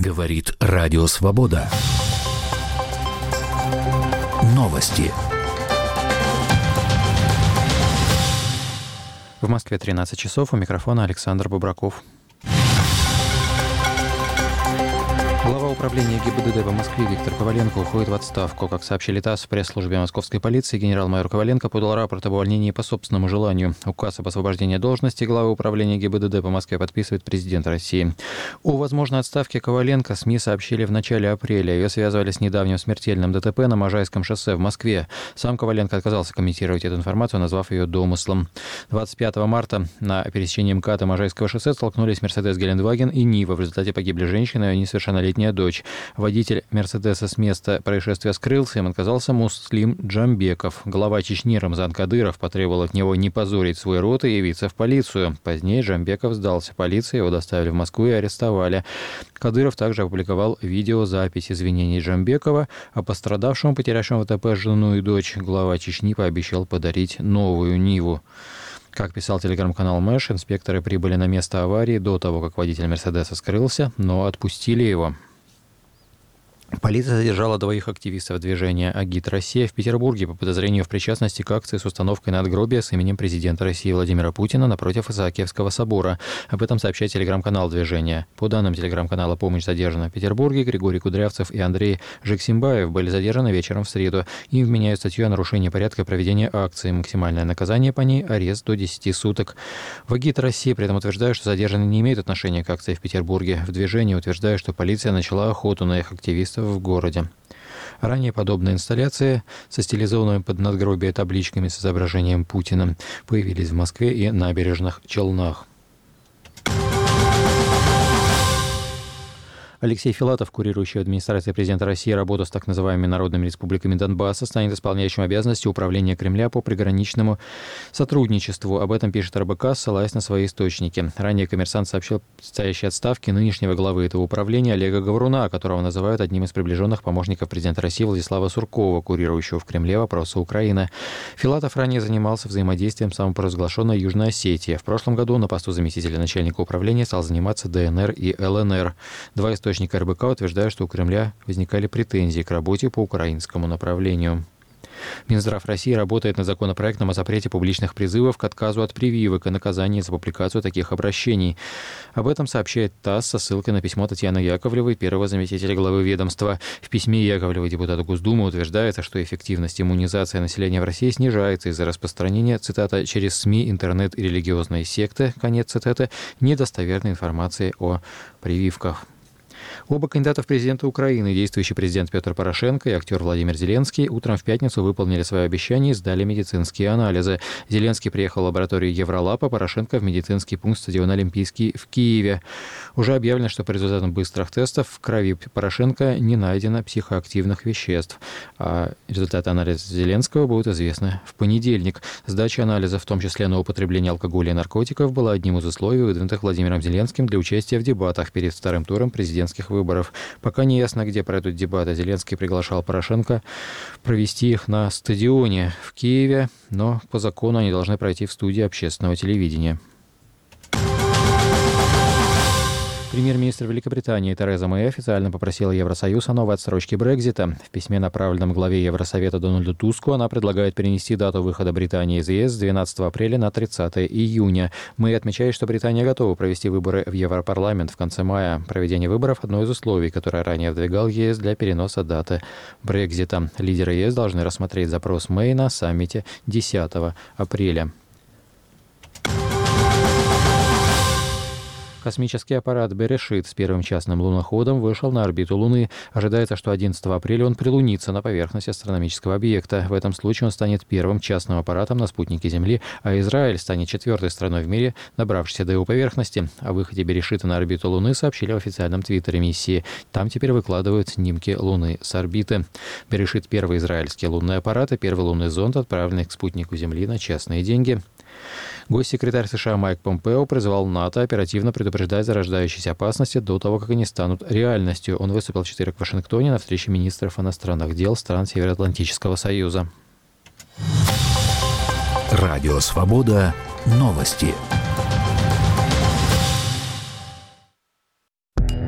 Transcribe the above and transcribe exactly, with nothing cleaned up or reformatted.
Говорит Радио Свобода. Новости. В Москве тринадцать часов. У микрофона Александр Бубраков. Глава управления ГИБДД по Москве Виктор Коваленко уходит в отставку. Как сообщили ТАСС в пресс-службе Московской полиции, генерал-майор Коваленко подал рапорт об увольнении по собственному желанию. Указ об освобождении должности главы управления ГИБДД по Москве подписывает президент России. О возможной отставке Коваленко СМИ сообщили в начале апреля. Ее связывали с недавним смертельным ДТП на Можайском шоссе в Москве. Сам Коваленко отказался комментировать эту информацию, назвав ее домыслом. двадцать пятого марта на пересечении МКАДа Можайского шоссе столкнулись Мерседес Гелендваген и Нива. В результате погибли женщина и ее несовершеннолетняя дочь. Водитель Мерседеса с места происшествия скрылся, им оказался Муслим Джамбеков. Глава Чечни Рамзан Кадыров потребовал от него не позорить свой род и явиться в полицию. Позднее Джамбеков сдался полиции, его доставили в Москву и арестовали. Кадыров также опубликовал видеозапись извинений Джамбекова, а пострадавшему, потерявшему в ДТП жену и дочь, глава Чечни пообещал подарить новую Ниву. Как писал телеграм-канал Мэш, инспекторы прибыли на место аварии до того, как водитель Мерседеса скрылся, но отпустили его. Полиция задержала двоих активистов движения «Агит Россия» в Петербурге по подозрению в причастности к акции с установкой надгробия с именем президента России Владимира Путина напротив Исаакиевского собора. Об этом сообщает телеграм-канал движения. По данным телеграм-канала «Помощь» задержанных в Петербурге, Григорий Кудрявцев и Андрей Жексимбаев были задержаны вечером в среду. Им вменяют статью о нарушении порядка проведения акции. Максимальное наказание по ней – арест до десяти суток. В «Агит России» при этом утверждают, что задержанные не имеют отношения к акции в Петербурге. В движении утверждают, что полиция начала охоту на их активистов в городе. Ранее подобные инсталляции со стилизованными под надгробие табличками с изображением Путина появились в Москве и набережных Челнах. Алексей Филатов, курирующий в администрации президента России работу с так называемыми народными республиками Донбасса, станет исполняющим обязанности управления Кремля по приграничному сотрудничеству. Об этом пишет эр бэ ка, ссылаясь на свои источники. Ранее «Коммерсант» сообщил о предстоящей отставке нынешнего главы этого управления Олега Говоруна, которого называют одним из приближенных помощников президента России Владислава Суркова, курирующего в Кремле вопросы Украины. Филатов ранее занимался взаимодействием с самопровозглашенной Южной Осетией. В прошлом году на посту заместителя начальника управления стал заниматься дэ эн эр и эл эн эр. Два источника Источники эр бэ ка утверждают, что у Кремля возникали претензии к работе по украинскому направлению. Минздрав России работает над законопроектом о запрете публичных призывов к отказу от прививок и наказании за публикацию таких обращений. Об этом сообщает ТАСС со ссылкой на письмо Татьяны Яковлевой, первого заместителя главы ведомства. В письме Яковлевой депутату Госдумы утверждается, что эффективность иммунизации населения в России снижается из-за распространения, цитата, через СМИ, интернет и религиозные секты, конец цитаты, недостоверной информации о прививках. Оба кандидата в президенты Украины, действующий президент Петр Порошенко и актер Владимир Зеленский, утром в пятницу выполнили свое обещание и сдали медицинские анализы. Зеленский приехал в лабораторию Евролаб, а Порошенко в медицинский пункт стадиона Олимпийский в Киеве. Уже объявлено, что по результатам быстрых тестов в крови Порошенко не найдено психоактивных веществ. А результаты анализа Зеленского будут известны в понедельник. Сдача анализа, в том числе на употребление алкоголя и наркотиков, была одним из условий, выдвинутых Владимиром Зеленским для участия в дебатах перед вторым туром президентских выборов. Пока не ясно, где пройдут дебаты. Зеленский приглашал Порошенко провести их на стадионе в Киеве, но по закону они должны пройти в студии общественного телевидения. Премьер-министр Великобритании Тереза Мэй официально попросила Евросоюз о новой отсрочке Брексита. В письме, направленном главе Евросовета Дональду Туску, она предлагает перенести дату выхода Британии из ЕС с двенадцатого апреля на тридцатое июня. Мэй отмечает, что Британия готова провести выборы в Европарламент в конце мая. Проведение выборов – одно из условий, которое ранее выдвигал ЕС для переноса даты Брексита. Лидеры ЕС должны рассмотреть запрос Мэй на саммите десятого апреля. Космический аппарат «Берешит» с первым частным луноходом вышел на орбиту Луны. Ожидается, что одиннадцатого апреля он прилунится на поверхность астрономического объекта. В этом случае он станет первым частным аппаратом на спутнике Земли, а Израиль станет четвертой страной в мире, добравшейся до его поверхности. О выходе «Берешита» на орбиту Луны сообщили в официальном твиттере миссии. Там теперь выкладывают снимки Луны с орбиты. «Берешит» — первый израильский лунный аппарат и первый лунный зонд, отправленный к спутнику Земли на частные деньги. Госсекретарь США Майк Помпео призывал НАТО оперативно предупреждать зарождающиеся опасности до того, как они станут реальностью. Он выступил в четверг в Вашингтоне на встрече министров иностранных дел стран Североатлантического союза. Радио «Свобода». Новости.